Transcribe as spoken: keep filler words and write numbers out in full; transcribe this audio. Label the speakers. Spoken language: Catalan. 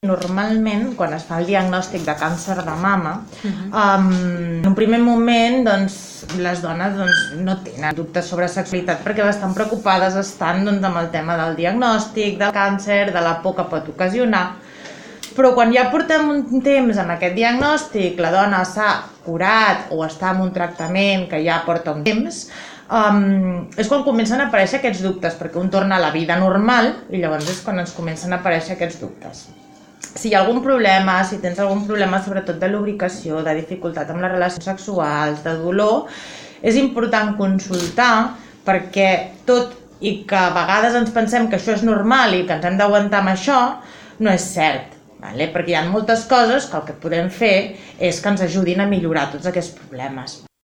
Speaker 1: Normalment, quan es fa el diagnòstic de càncer de mama, uh-huh. um, en un primer moment doncs, les dones doncs, no tenen dubtes sobre sexualitat perquè bastant preocupades estan doncs, amb el tema del diagnòstic, del càncer, de la por que pot ocasionar. Però quan ja portem un temps amb aquest diagnòstic, la dona s'ha curat o està en un tractament que ja porta un temps, um, és quan comencen a aparèixer aquests dubtes, perquè un torna a la vida normal i llavors és quan ens comencen a aparèixer aquests dubtes. Si hi ha algun problema, si tens algun problema sobretot de lubricació, de dificultat amb les relacions sexuals, de dolor, és important consultar perquè tot i que a vegades ens pensem que això és normal i que ens hem d'aguantar amb això, no és cert, vale? Perquè hi ha moltes coses que el que podem fer és que ens ajudin a millorar tots aquests problemes.